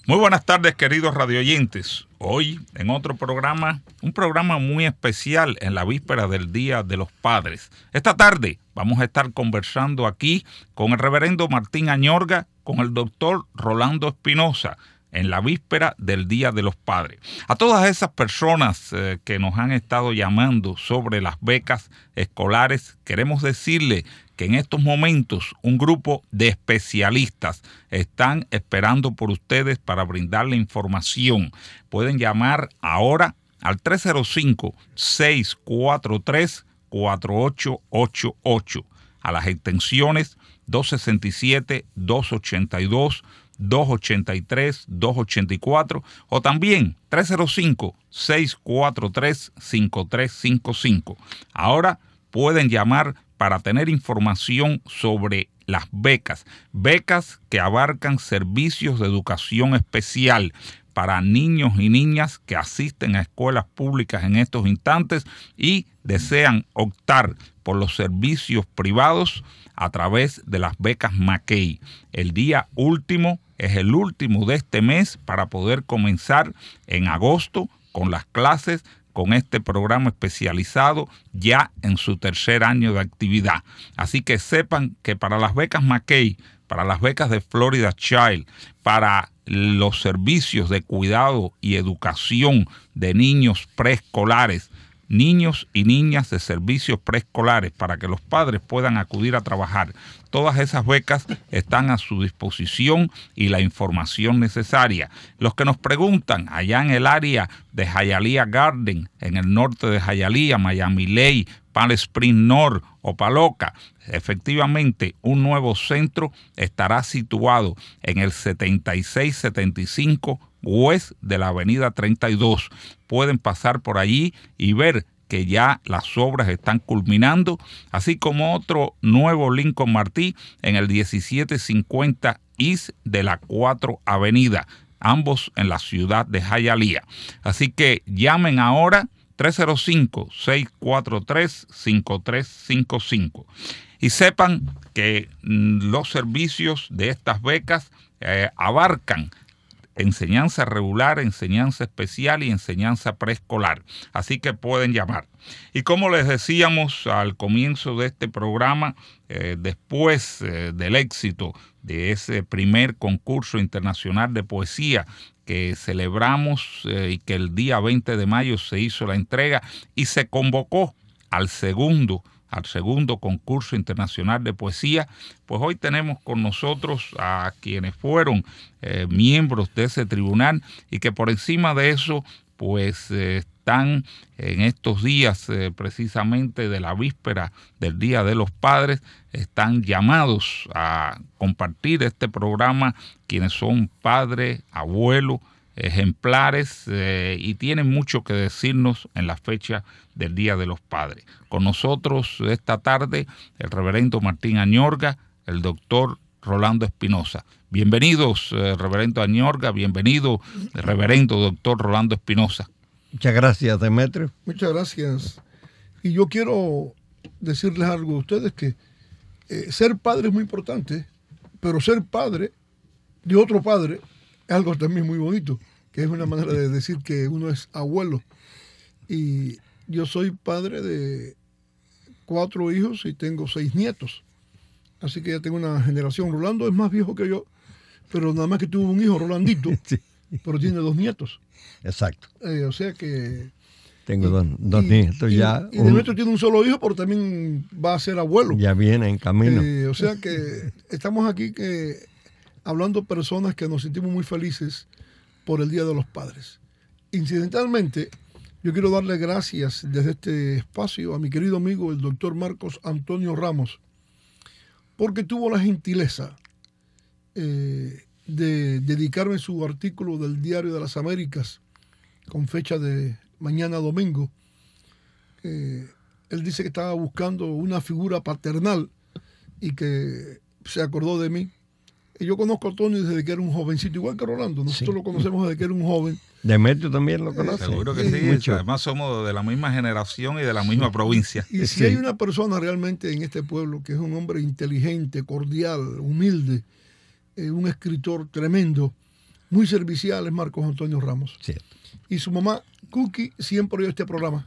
Muy buenas tardes, queridos radioyentes. Hoy en otro programa, un programa muy especial en la víspera del Día de los Padres. Esta tarde vamos a estar conversando aquí con el reverendo Martín Añorga, con el doctor Rolando Espinosa, en la víspera del Día de los Padres. A todas esas personas que nos han estado llamando sobre las becas escolares, queremos decirle que en estos momentos un grupo de especialistas están esperando por ustedes para brindarle información. Pueden llamar ahora al 305-643-4888 a las extensiones 267, 282, 283, 284 o también 305-643-5355. Ahora pueden llamar para tener información sobre las becas que abarcan servicios de educación especial para niños y niñas que asisten a escuelas públicas en estos instantes y desean optar por los servicios privados a través de las becas Mackey. El día último es el último de este mes para poder comenzar en agosto con las clases con este programa especializado ya en su tercer año de actividad. Así que sepan que para las becas Mackey, para las becas de Florida Child, para los servicios de cuidado y educación de niños preescolares, niños y niñas de servicios preescolares para que los padres puedan acudir a trabajar. Todas esas becas están a su disposición y la información necesaria. Los que nos preguntan allá en el área de Hialeah Garden, en el norte de Hialeah, Miami Lakes, Palm Springs North o Paloca, efectivamente un nuevo centro estará situado en el 7675 West de la avenida 32. Pueden pasar por allí y ver que ya las obras están culminando, así como otro nuevo Lincoln Martí en el 1750 East de la 4 Avenida, ambos en la ciudad de Hialeah. Así que llamen ahora 305-643-5355 y sepan que los servicios de estas becas abarcan enseñanza regular, enseñanza especial y enseñanza preescolar. Así que pueden llamar. Y como les decíamos al comienzo de este programa, después del éxito de ese primer concurso internacional de poesía que celebramos y que el día 20 de mayo se hizo la entrega y se convocó al segundo concurso internacional de poesía, pues hoy tenemos con nosotros a quienes fueron miembros de ese tribunal y que por encima de eso pues están en estos días precisamente de la víspera del Día de los Padres, están llamados a compartir este programa quienes son padres, abuelos, ejemplares y tienen mucho que decirnos en la fecha del Día de los Padres. Con nosotros esta tarde el reverendo Martín Añorga, el doctor Rolando Espinosa. Bienvenidos, reverendo Añorga, bienvenido, reverendo doctor Rolando Espinosa. Muchas gracias, Demetrio. Muchas gracias. Y yo quiero decirles algo a ustedes que ser padre es muy importante, pero ser padre de otro padre es algo también muy bonito, que es una manera de decir que uno es abuelo. Y yo soy padre de 4 hijos y tengo 6 nietos. Así que ya tengo una generación. Rolando es más viejo que yo, pero nada más que tuvo un hijo, Rolandito, sí. Pero tiene 2 nietos. Exacto. O sea que... Tengo dos nietos ya. Y Demetrio tiene un solo hijo, pero también va a ser abuelo. Ya viene en camino. O sea que estamos aquí hablando personas que nos sentimos muy felices por el Día de los Padres. Incidentalmente, yo quiero darle gracias desde este espacio a mi querido amigo, el doctor Marcos Antonio Ramos, porque tuvo la gentileza de dedicarme su artículo del Diario de las Américas con fecha de mañana domingo. Él dice que estaba buscando una figura paternal y que se acordó de mí. Y yo conozco a Tony desde que era un jovencito, igual que Rolando. Nosotros lo conocemos desde que era un joven. Demetrio también lo conoce. Seguro que sí. Mucho. Además somos de la misma generación y de la misma provincia. Y si hay una persona realmente en este pueblo que es un hombre inteligente, cordial, humilde, un escritor tremendo, muy servicial es Marcos Antonio Ramos. Cierto. Y su mamá, Cookie, siempre oye este programa.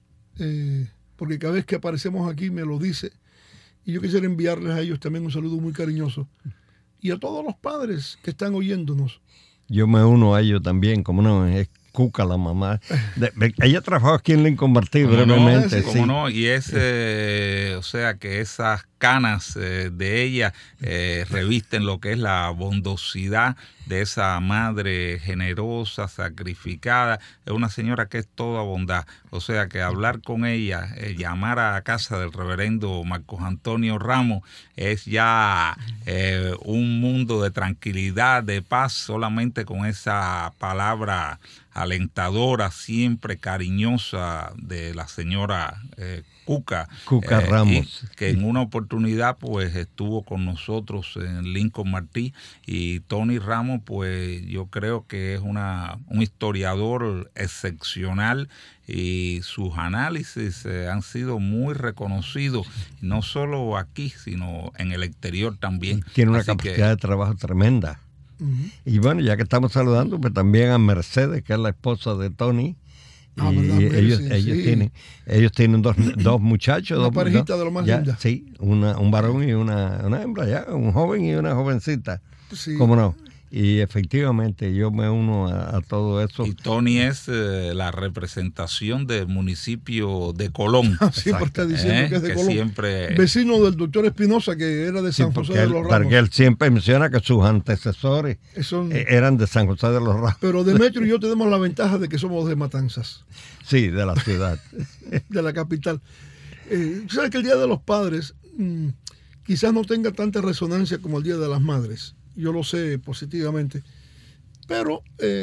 Porque cada vez que aparecemos aquí me lo dice. Y yo quisiera enviarles a ellos también un saludo muy cariñoso. Y a todos los padres que están oyéndonos. Yo me uno a ellos también, como no, es Cuca, la mamá. Ella trabajó aquí en Lincoln Martí brevemente. Como sí. no, y o sea que esas canas de ella revisten lo que es la bondosidad de esa madre generosa, sacrificada. Es una señora que es toda bondad. O sea que hablar con ella, llamar a la casa del reverendo Marcos Antonio Ramos, es ya un mundo de tranquilidad, de paz, solamente con esa palabra alentadora, siempre cariñosa de la señora Cuca Ramos, que en una oportunidad pues estuvo con nosotros en Lincoln Martí. Y Tony Ramos, pues yo creo que es un historiador excepcional, y sus análisis han sido muy reconocidos, no solo aquí, sino en el exterior también. Tiene una Así capacidad de trabajo tremenda. Y bueno, ya que estamos saludando, pues también a Mercedes, que es la esposa de Tony. Y ellos tienen dos muchachos. Una dos parejita de lo más linda. Sí, un varón y una hembra, ya, un joven y una jovencita. Sí. ¿Cómo no? Y efectivamente yo me uno a todo eso. Y Tony es la representación del municipio de Colón. Siempre está diciendo que es de que Colón. Siempre... Vecino del doctor Espinosa, que era de San José de los Ramos. Porque él siempre menciona que sus antecesores eran de San José de los Ramos. Pero Demetrio y yo tenemos la ventaja de que somos de Matanzas. Sí, de la ciudad. De la capital. ¿Sabes que el Día de los Padres quizás no tenga tanta resonancia como el Día de las Madres? Yo lo sé positivamente. Pero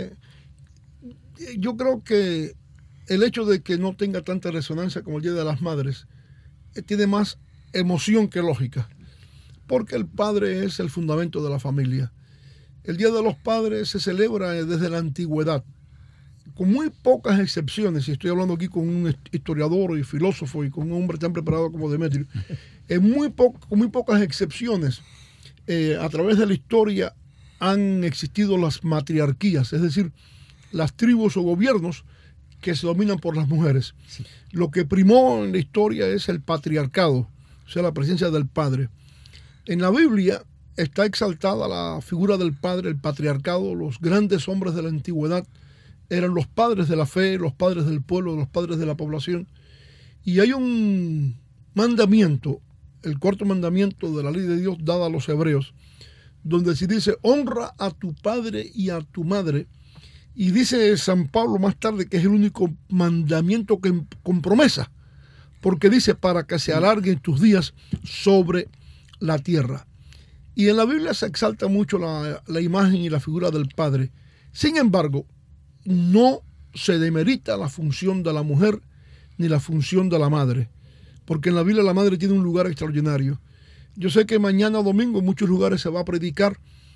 yo creo que el hecho de que no tenga tanta resonancia como el Día de las Madres tiene más emoción que lógica. Porque el padre es el fundamento de la familia. El Día de los Padres se celebra desde la antigüedad, con muy pocas excepciones, y estoy hablando aquí con un historiador y filósofo y con un hombre tan preparado como Demetrio, con muy pocas excepciones, a través de la historia han existido las matriarquías, es decir, las tribus o gobiernos que se dominan por las mujeres. Sí. Lo que primó en la historia es el patriarcado, o sea, la presencia del padre. En la Biblia está exaltada la figura del padre, el patriarcado. Los grandes hombres de la antigüedad eran los padres de la fe, los padres del pueblo, los padres de la población. Y hay un mandamiento, el cuarto mandamiento de la ley de Dios dada a los hebreos, donde se dice: honra a tu padre y a tu madre. Y dice San Pablo más tarde que es el único mandamiento que con promesa, porque dice: para que se alarguen tus días sobre la tierra. Y en la Biblia se exalta mucho la imagen y la figura del padre. Sin embargo, no se demerita la función de la mujer ni la función de la madre, porque en la Biblia la madre tiene un lugar extraordinario. Yo sé que mañana domingo en muchos lugares se va a predicar,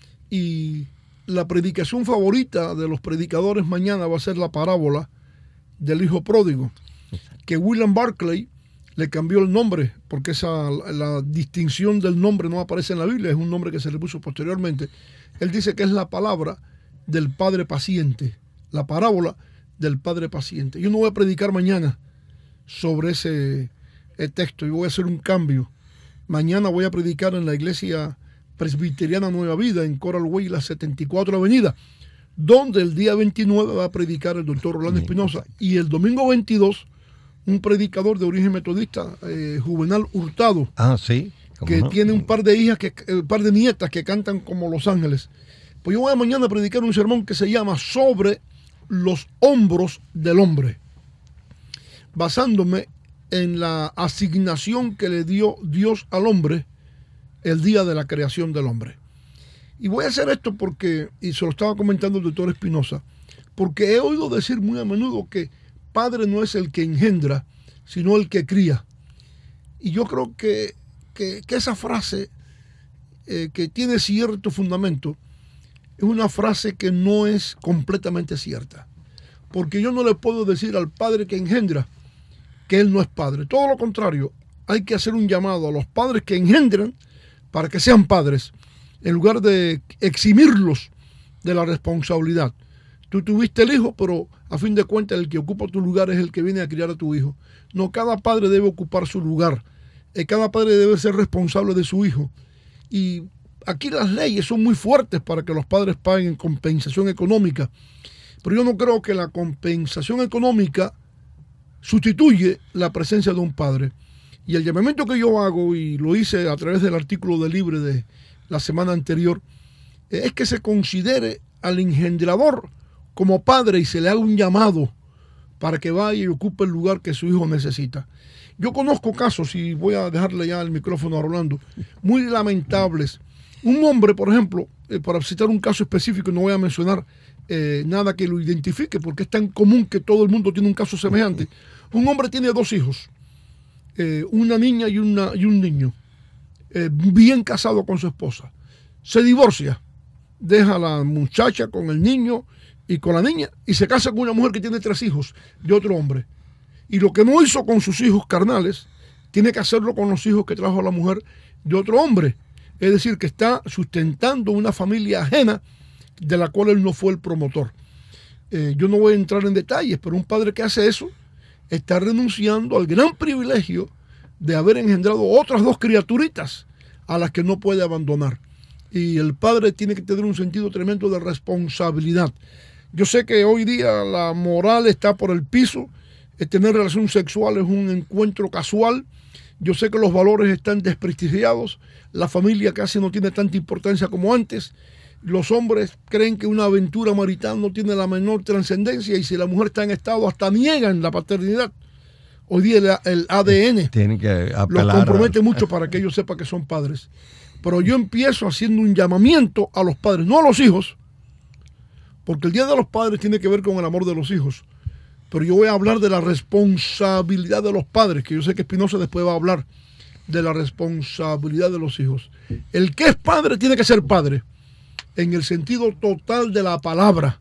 y la predicación favorita de los predicadores mañana va a ser la parábola del hijo pródigo, que William Barclay le cambió el nombre, porque la distinción del nombre no aparece en la Biblia, es un nombre que se le puso posteriormente. Él dice que es la palabra del padre paciente, la parábola del padre paciente. Yo no voy a predicar mañana sobre ese texto, yo voy a hacer un cambio. Mañana voy a predicar en la iglesia presbiteriana Nueva Vida, en Coral Way, la 74 Avenida, donde el día 29 va a predicar el doctor Rolando Espinosa, y el domingo 22 un predicador de origen metodista, Juvenal Hurtado, sí, que no tiene un par de hijas, un par de nietas que cantan como Los Ángeles. Pues yo voy a mañana a predicar un sermón que se llama Sobre los hombros del hombre, basándome en la asignación que le dio Dios al hombre el día de la creación del hombre. Y voy a hacer esto porque, y se lo estaba comentando el doctor Espinosa, porque he oído decir muy a menudo que padre no es el que engendra, sino el que cría. Y yo creo que esa frase, que tiene cierto fundamento, es una frase que no es completamente cierta. Porque yo no le puedo decir al padre que engendra que él no es padre. Todo lo contrario, hay que hacer un llamado a los padres que engendran para que sean padres, en lugar de eximirlos de la responsabilidad. Tú tuviste el hijo, pero a fin de cuentas el que ocupa tu lugar es el que viene a criar a tu hijo. No, cada padre debe ocupar su lugar. Cada padre debe ser responsable de su hijo. Y aquí las leyes son muy fuertes para que los padres paguen compensación económica. Pero yo no creo que la compensación económica sustituye la presencia de un padre. Y el llamamiento que yo hago, y lo hice a través del artículo de Libre de la semana anterior, es que se considere al engendrador como padre y se le haga un llamado para que vaya y ocupe el lugar que su hijo necesita. Yo conozco casos, y voy a dejarle ya el micrófono a Rolando, muy lamentables. Un hombre, por ejemplo, para citar un caso específico, no voy a mencionar nada que lo identifique, porque es tan común que todo el mundo tiene un caso semejante. Un hombre tiene 2 hijos, una niña y un niño, bien casado con su esposa. Se divorcia, deja a la muchacha con el niño y con la niña, y se casa con una mujer que tiene 3 hijos de otro hombre. Y lo que no hizo con sus hijos carnales, tiene que hacerlo con los hijos que trajo a la mujer de otro hombre. Es decir, que está sustentando una familia ajena de la cual él no fue el promotor. Yo no voy a entrar en detalles, pero un padre que hace eso está renunciando al gran privilegio de haber engendrado otras 2 criaturitas a las que no puede abandonar. Y el padre tiene que tener un sentido tremendo de responsabilidad. Yo sé que hoy día la moral está por el piso. Tener relación sexual es un encuentro casual. Yo sé que los valores están desprestigiados. La familia casi no tiene tanta importancia como antes. Los hombres creen que una aventura marital no tiene la menor trascendencia, y si la mujer está en estado hasta niegan la paternidad. Hoy día el ADN los compromete mucho para que ellos sepan que son padres. Pero yo empiezo haciendo un llamamiento a los padres, no a los hijos, porque el Día de los Padres tiene que ver con el amor de los hijos. Pero yo voy a hablar de la responsabilidad de los padres, que yo sé que Espinosa después va a hablar de la responsabilidad de los hijos. El que es padre tiene que ser padre, en el sentido total de la palabra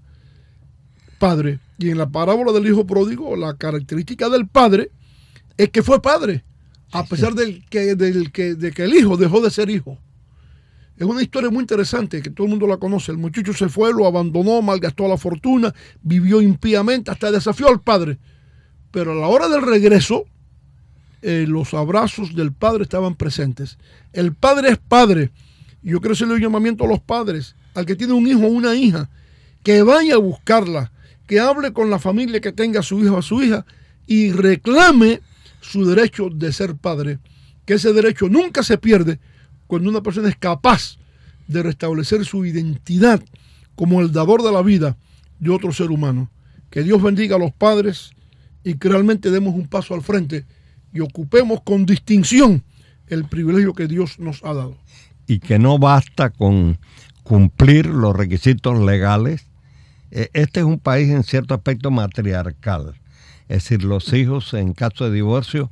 padre. Y en la parábola del hijo pródigo, la característica del padre es que fue padre, a pesar de que el hijo dejó de ser hijo. Es una historia muy interesante que todo el mundo la conoce. El muchacho se fue, lo abandonó, malgastó la fortuna, vivió impíamente, hasta desafió al padre. Pero a la hora del regreso, los abrazos del padre estaban presentes. El padre es padre. Yo quiero hacerle un llamamiento a los padres, al que tiene un hijo o una hija, que vaya a buscarla, que hable con la familia que tenga a su hijo o a su hija y reclame su derecho de ser padre. Que ese derecho nunca se pierde cuando una persona es capaz de restablecer su identidad como el dador de la vida de otro ser humano. Que Dios bendiga a los padres y que realmente demos un paso al frente y ocupemos con distinción el privilegio que Dios nos ha dado. Y que no basta con cumplir los requisitos legales. Este es un país en cierto aspecto matriarcal. Es decir, los hijos en caso de divorcio,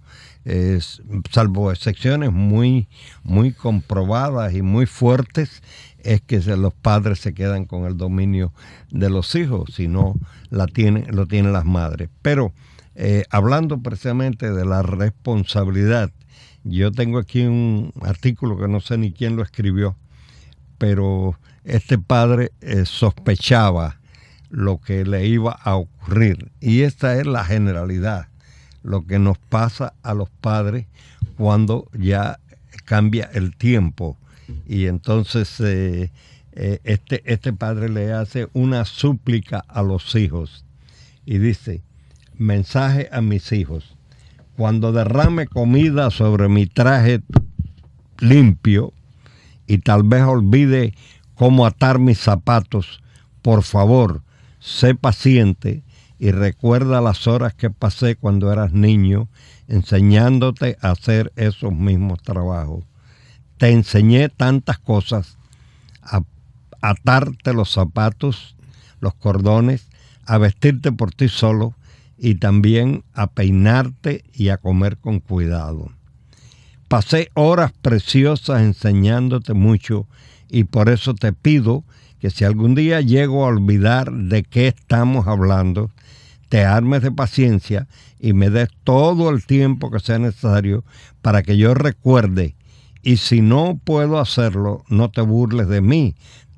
salvo excepciones muy comprobadas y muy fuertes, es que los padres se quedan con el dominio de los hijos, si no lo tienen las madres. Pero hablando precisamente de la responsabilidad, yo tengo aquí un artículo que no sé ni quién lo escribió, pero este padre sospechaba lo que le iba a ocurrir. Y esta es la generalidad, lo que nos pasa a los padres cuando ya cambia el tiempo. Y entonces este padre le hace una súplica a los hijos y dice: mensaje a mis hijos, cuando derrame comida sobre mi traje limpio y tal vez olvide cómo atar mis zapatos, por favor, sé paciente y recuerda las horas que pasé cuando eras niño enseñándote a hacer esos mismos trabajos. Te enseñé tantas cosas: a atarte los zapatos, los cordones, a vestirte por ti solo y también a peinarte y a comer con cuidado. Pasé horas preciosas enseñándote mucho y por eso te pido que si algún día llego a olvidar de qué estamos hablando, te armes de paciencia y me des todo el tiempo que sea necesario para que yo recuerde. Y si no puedo hacerlo, no te burles de mí.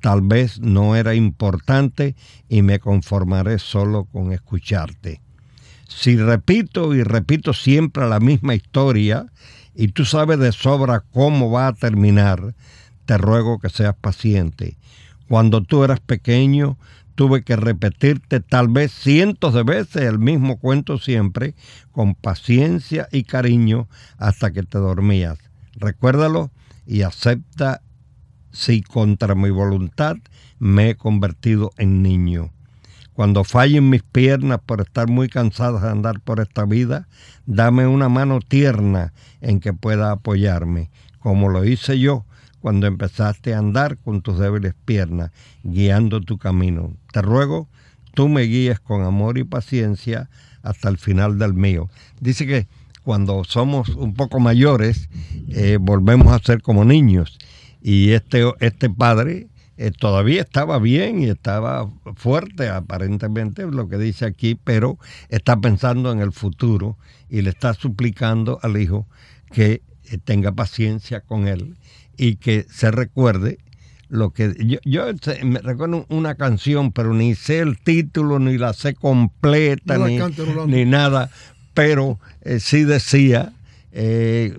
tal vez no era importante y me conformaré solo con escucharte. Si repito y repito siempre la misma historia y tú sabes de sobra cómo va a terminar, te ruego que seas paciente. Cuando tú eras pequeño, tuve que repetirte tal vez cientos de veces el mismo cuento siempre, con paciencia y cariño hasta que te dormías. Recuérdalo y acepta si contra mi voluntad me he convertido en niño. Cuando fallen mis piernas por estar muy cansadas de andar por esta vida, dame una mano tierna en que pueda apoyarme, como lo hice yo cuando empezaste a andar con tus débiles piernas, guiando tu camino. Te ruego, tú me guíes con amor y paciencia hasta el final del mío. Dice que cuando somos un poco mayores, volvemos a ser como niños. Y este padre todavía estaba bien y estaba fuerte, aparentemente, lo que dice aquí, pero está pensando en el futuro y le está suplicando al hijo que tenga paciencia con él y que se recuerde lo que yo me recuerdo una canción, pero ni sé el título, ni la sé completa, no ni nada, pero sí decía, es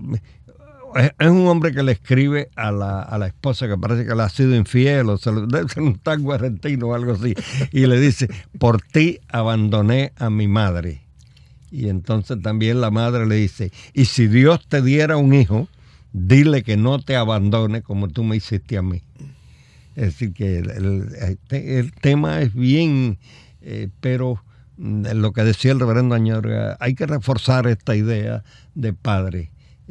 un hombre que le escribe a la esposa que parece que le ha sido infiel, o debe ser un tango argentino o algo así, y le dice, por ti abandoné a mi madre. Y entonces también la madre le dice, y si Dios te diera un hijo, dile que no te abandone como tú me hiciste a mí. Es decir, que el tema es bien, pero lo que decía el reverendo Añorga, hay que reforzar esta idea de padre.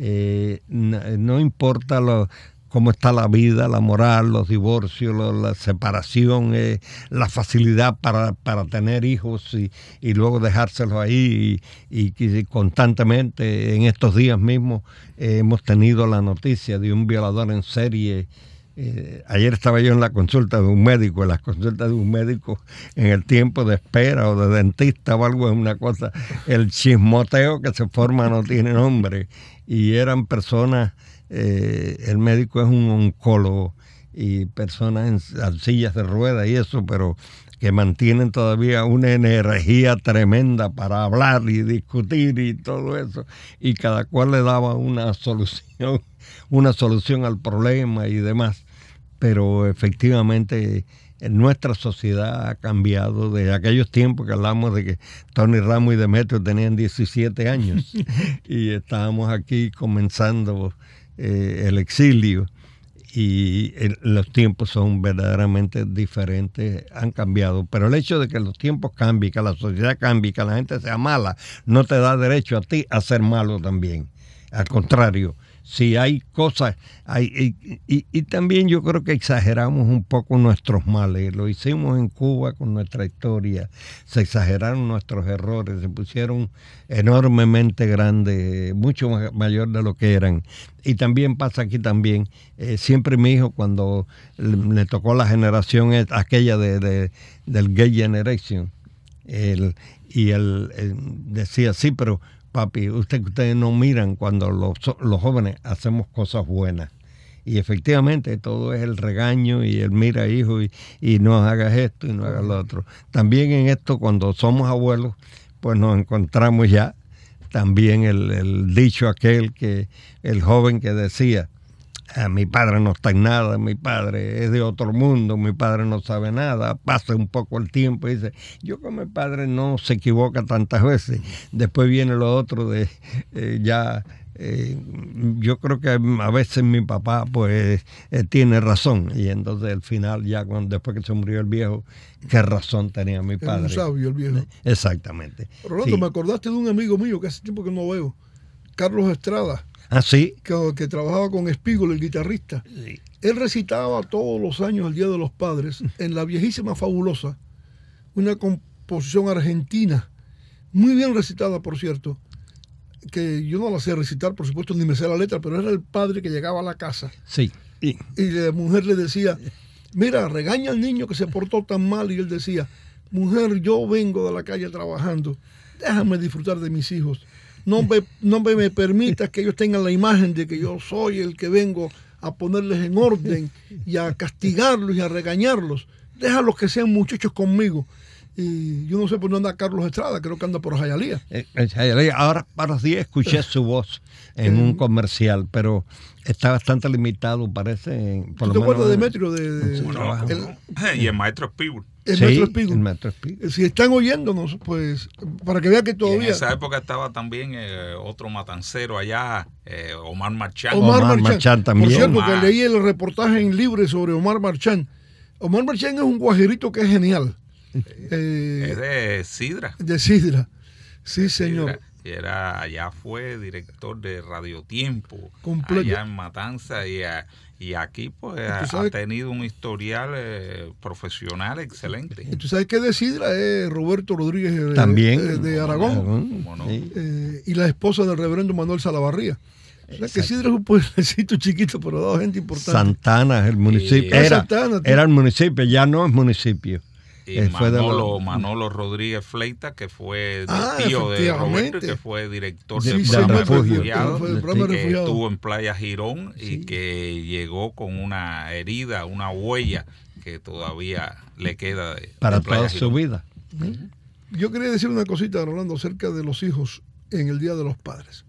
No importa cómo está la vida, la moral, los divorcios, la separación, la facilidad para tener hijos y luego dejárselos ahí y constantemente. En estos días mismos hemos tenido la noticia de un violador en serie. Ayer estaba yo en la consulta de un médico, en las consultas de un médico en el tiempo de espera o de dentista o algo, es una cosa, el chismoteo que se forma no tiene nombre, y eran personas, el médico es un oncólogo y personas en sillas de ruedas y eso, pero que mantienen todavía una energía tremenda para hablar y discutir y todo eso, y cada cual le daba una solución al problema y demás. Pero efectivamente nuestra sociedad ha cambiado de aquellos tiempos que hablamos de que Tony Ramos y Demetrio tenían 17 años y estábamos aquí comenzando el exilio, y los tiempos son verdaderamente diferentes, han cambiado. Pero el hecho de que los tiempos cambien, que la sociedad cambie, que la gente sea mala, no te da derecho a ti a ser malo también. Al contrario, si hay cosas, y también yo creo que exageramos un poco nuestros males. Lo hicimos en Cuba con nuestra historia, se exageraron nuestros errores, se pusieron enormemente grandes, mucho mayor de lo que eran. Y también pasa aquí también, siempre mi hijo, cuando le tocó la generación aquella del Gay Generation, él decía, sí, pero papi, ustedes no miran cuando los jóvenes hacemos cosas buenas. Y efectivamente todo es el regaño y el mira, hijo, y no hagas esto y no hagas lo otro. También en esto, cuando somos abuelos, pues nos encontramos ya también el dicho aquel, que el joven que decía, mi padre no está en nada, mi padre es de otro mundo, mi padre no sabe nada. Pasa un poco el tiempo y dice, yo con mi padre no se equivoca tantas veces. Después viene lo otro de yo creo que a veces mi papá pues tiene razón, y entonces al final ya después que se murió el viejo, qué razón tenía mi padre. Es un sabio el viejo. Exactamente. Rolando, sí. Me acordaste de un amigo mío que hace tiempo que no veo, Carlos Estrada. ¿Ah, sí? Que trabajaba con Espígol, el guitarrista. Sí. Él recitaba todos los años el Día de los Padres en La Viejísima Fabulosa, una composición argentina, muy bien recitada, por cierto, que yo no la sé recitar, por supuesto, ni me sé la letra, pero era el padre que llegaba a la casa. Sí. Y la mujer le decía, mira, regaña al niño que se portó tan mal, y él decía, mujer, yo vengo de la calle trabajando, déjame disfrutar de mis hijos. No me permitas que ellos tengan la imagen de que yo soy el que vengo a ponerles en orden y a castigarlos y a regañarlos. Déjalos que sean muchachos conmigo. Y yo no sé por dónde anda Carlos Estrada, creo que anda por Hialeah. Ahora sí escuché su voz en un comercial, pero está bastante limitado, parece. ¿Tú te acuerdas de Demetrio? Y el maestro Spiegel. El maestro Spiegel. Si están oyéndonos, pues, para que vean que todavía... Y en esa época estaba también otro matancero allá, Omar Marchán. Omar Marchán también. Por cierto, que leí el reportaje en Libre sobre Omar Marchán. Omar Marchán es un guajirito que es genial. Es de Sidra. De Sidra, sí, señor. Allá fue director de Radio Tiempo, completo, allá en Matanza, y aquí pues ha tenido un historial profesional excelente. ¿Y tú sabes que de Sidra es Roberto Rodríguez también de Aragón? ¿Cómo no? Y la esposa del reverendo Manuel Salavarría. O sea que Sidra es un pueblecito chiquito, pero da gente importante. Santana es el municipio. Era el municipio, ya no es municipio. Y Manolo Rodríguez Fleita, que fue tío de Roberto, que fue director del programa Refugiados, que estuvo en Playa Girón y que llegó con una herida, una huella que todavía le queda para de Playa toda Girón. su vida. Yo quería decir una cosita, Rolando, acerca de los hijos en el Día de los Padres.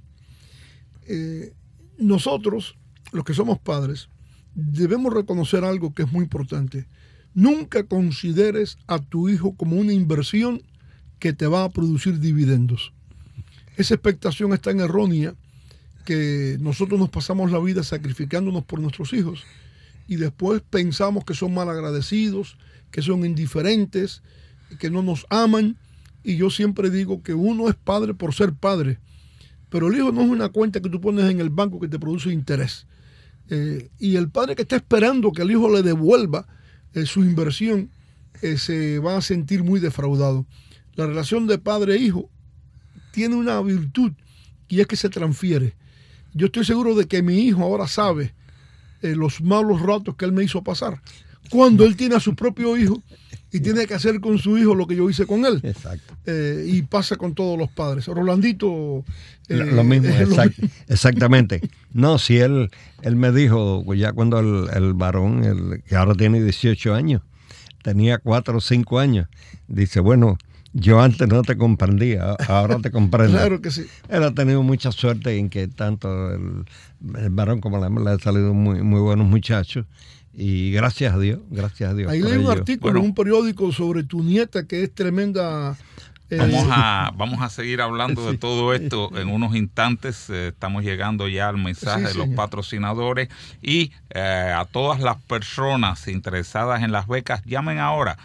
Nosotros, los que somos padres, debemos reconocer algo que es muy importante. Nunca consideres a tu hijo como una inversión que te va a producir dividendos. Esa expectación es tan errónea que nosotros nos pasamos la vida sacrificándonos por nuestros hijos y después pensamos que son malagradecidos, que son indiferentes, que no nos aman. Y yo siempre digo que uno es padre por ser padre, pero el hijo no es una cuenta que tú pones en el banco que te produce interés. Y el padre que está esperando que el hijo le devuelva su inversión se va a sentir muy defraudado. La relación de padre e hijo tiene una virtud y es que se transfiere. Yo estoy seguro de que mi hijo ahora sabe los malos ratos que él me hizo pasar cuando él tiene a su propio hijo y tiene que hacer con su hijo lo que yo hice con él. Exacto. Y pasa con todos los padres. Rolandito... lo mismo, exactamente. No, si él me dijo, ya cuando el varón, que ahora tiene 18 años, tenía 4 o 5 años, dice, bueno, yo antes no te comprendía, ahora te comprendo. Claro que sí. Él ha tenido mucha suerte en que tanto el varón como la hembra le han salido muy, muy buenos muchachos. Y gracias a Dios. Ahí leí un artículo en un periódico sobre tu nieta que es tremenda. Vamos a seguir hablando de todo esto en unos instantes. Estamos llegando ya al mensaje de los patrocinadores y a todas las personas interesadas en las becas, llamen ahora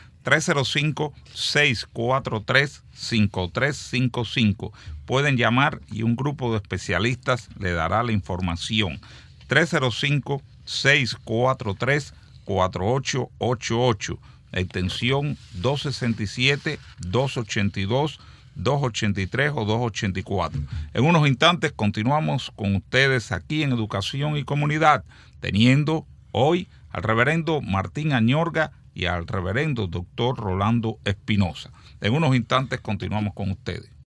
305-643-5355. Pueden llamar y un grupo de especialistas le dará la información. 305-643-4888, extensión 267, 282, 283 o 284. En unos instantes continuamos con ustedes aquí en Educación y Comunidad, teniendo hoy al reverendo Martín Añorga y al reverendo doctor Rolando Espinosa. En unos instantes continuamos con ustedes.